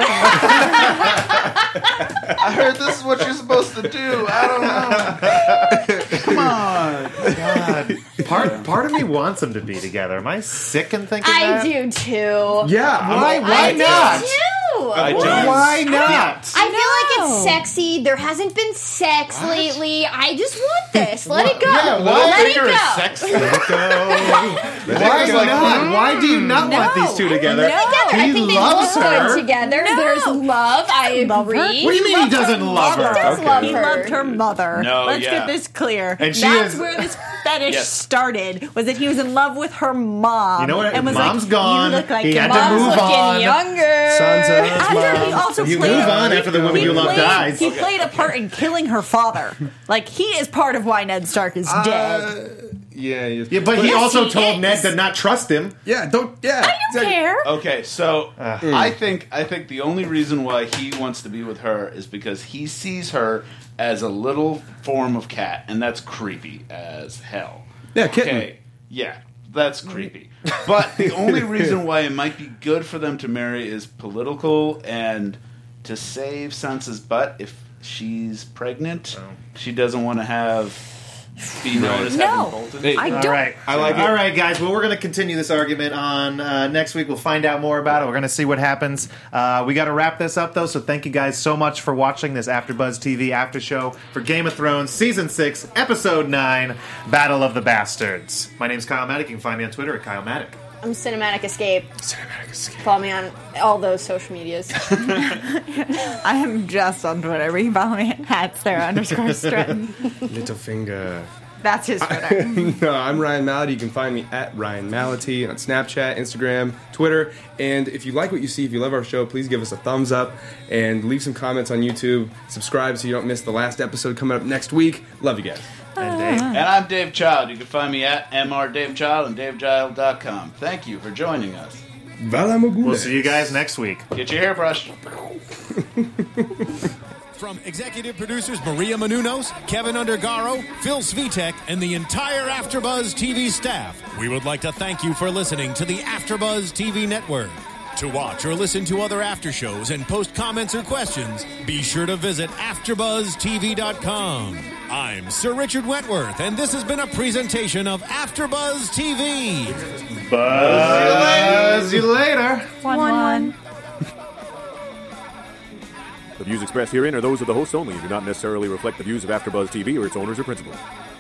I heard this is what you're supposed to do. I don't know. Come on. God. Part, part of me wants them to be together. Am I sick in thinking I that? do too. Yeah. Why, I'm- why I not? do too. I don't. Why not? I feel like No. it's sexy. There hasn't been sex lately. I just want this. Let it go. Yeah, Let it Finger is go. sexy. Why not? Why do you not want these two together? No. Together. I He think they loves look her. good together. No. There's love. I love her. agree. What do you mean he doesn't love her? He does love He her. loved her mother. No, Let's yeah. get this clear. And she That's is- where this fetish Yes. started. Was that he was in love with her mom? You know what? And was Mom's like, gone. You look like He your had to mom's move looking on. Younger. Sansa's After he mom. also You played move on after the woman he you love played- dies. He played a part in killing her father. Like he is part of why Ned Stark is dead. Uh, yeah. Yes. Yeah, but he Yes, also he told is. Ned to not trust him. Yeah. Don't. Yeah. I don't exactly. care. Okay, so Uh. I think I think the only reason why he wants to be with her is because he sees her as a little form of cat, and that's creepy as hell. Yeah, kitten. Okay, yeah, that's creepy. But the only reason why it might be good for them to marry is political and to save Sansa's butt if she's pregnant. She doesn't want to have be known as No. having Bolton. Hey, I All don't. right. I like it. All right, guys. Well, we're going to continue this argument on uh, next week. We'll find out more about it. We're going to see what happens. Uh, we got to wrap this up, though. So thank you guys so much for watching this AfterBuzz T V after show for Game of Thrones Season Six, Episode Nine, Battle of the Bastards. My name's Kyle Maddock. You can find me on Twitter at Kyle Maddock. I'm Cinematic Escape. Cinematic Escape. Follow me on all those social medias. I am just on Twitter. We can follow me at Sarah underscore Stratton. Littlefinger. That's his Twitter. No, I'm Ryan Mality. You can find me at Ryan Mality on Snapchat, Instagram, Twitter. And if you like what you see, if you love our show, please give us a thumbs up and leave some comments on YouTube. Subscribe so you don't miss the last episode coming up next week. Love you guys. And Dave. And I'm Dave Child. You can find me at M R Dave Child and dave child dot com. Thank you for joining us. We'll see you guys next week. Get your hair brushed. From executive producers Maria Menounos, Kevin Undergaro, Phil Svitek, and the entire AfterBuzz T V staff, we would like to thank you for listening to the AfterBuzz T V network. To watch or listen to other after shows and post comments or questions, be sure to visit after buzz t v dot com. I'm Sir Richard Wentworth, and this has been a presentation of AfterBuzz T V. Buzz you later. One, one. The views expressed herein are those of the hosts only and do not necessarily reflect the views of AfterBuzz T V or its owners or principals.